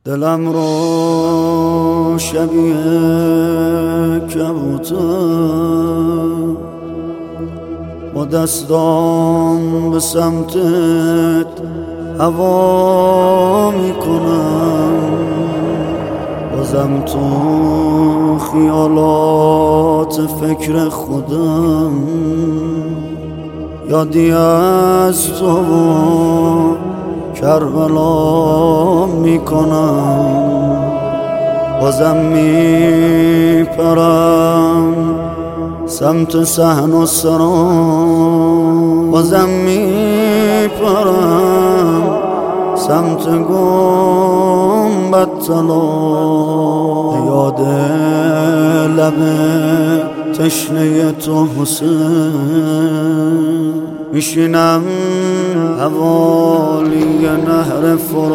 دلم رو شبیه کبوتر با دستام به سمتت هوا میکنم، بازم تو خیالات فکر خودم، یادی از تو کربلا میکنم، بازم میپرم سمت صحن و سرام، بازم میپرم سمت گنبد طلا، یاد لب تشنه تو حسین میشینم حوالی نهر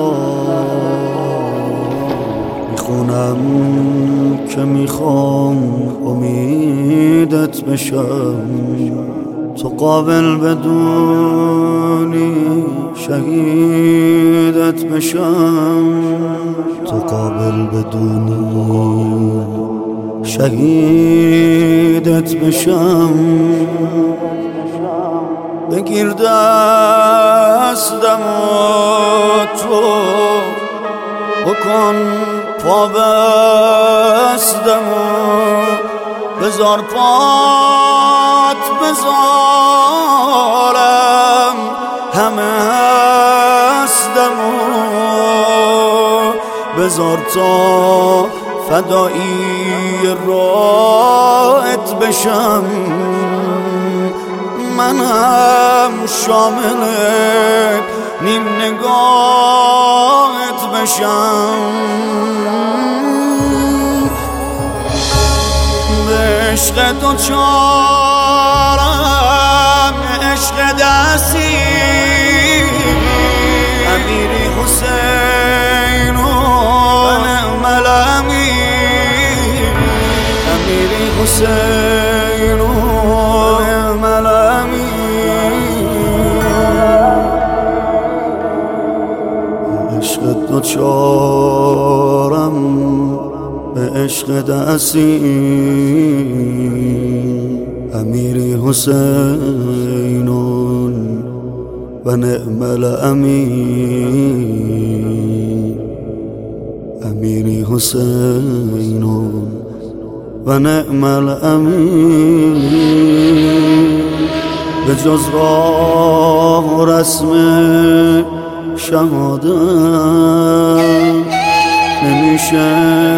فرات، میخونم که میخوام امیدت بشم، تو قابل بدونی شهیدت بشم، تو قابل بدونی شهیدت بشم. بگیر دستم و تو بکن پا بستم و بذار پات بذارم همه هستم و بذار تا فدایی راحت بشم، منم شامل نیم نگاهت بشم، به عشق دوچارم عشق دستی امیری حسین و نعم الامیر، امیری حسین و نعم الامیر، عشق دوچارم به عشق دستی امیری حسینون و نعم الامیر، امیری حسینون و نعم الامیر، به جز راه و رسم شهادت نمیشه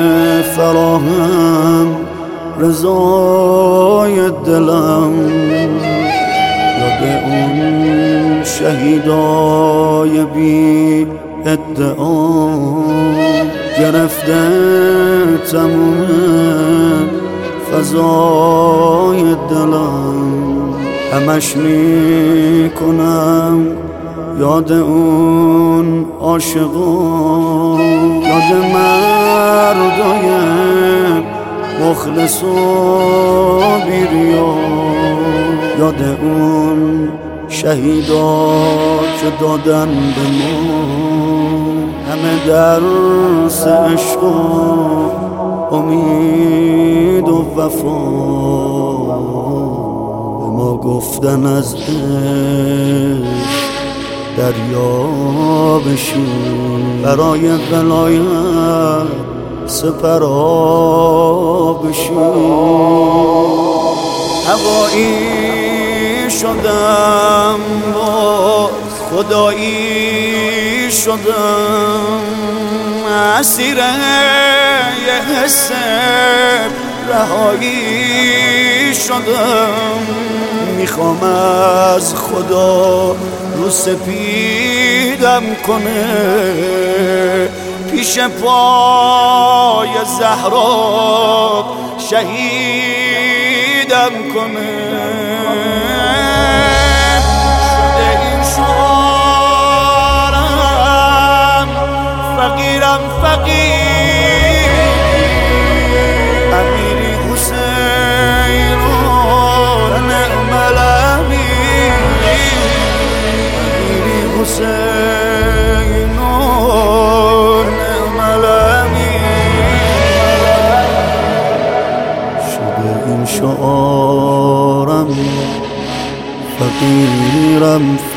فراهم رضای دلم، یاد اون شهیدای بی ادعا گرفته تموم فضای دلم، همش میکنم یاد اون عاشقا، یاد مردای مخلص و بیریا، یاد اون شهیدا که دادن به ما همه درس عشق و امید و وفا، به ما گفتن از عشق دریا بشیم، برای ولایت سپرا بشیم، هوایی شدم با خدایی شدم، اسیر یه حس رهایی شدم، میخوام از خدا رو سپیدم کنه، پیش پای زهرا شهیدم کنه، شده این شعارم فقیرم فقیر، امیری حسین و نعم الامیر، امیری حسین و نعم الامیر.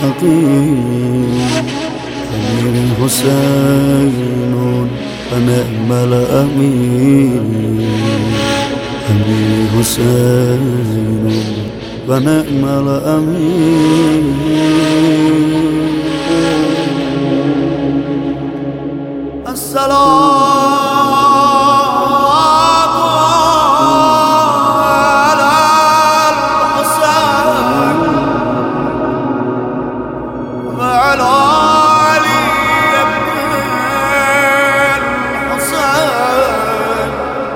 فقير أمير حسين ونعم الأمير أمير حسين ونعم الأمير السلام على الحسين وعلى علي بن الحسين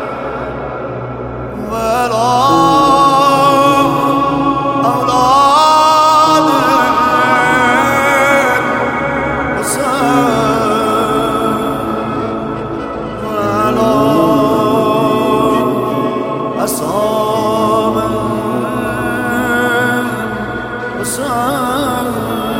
وعلى أولاد الحسين أصحاب الحسين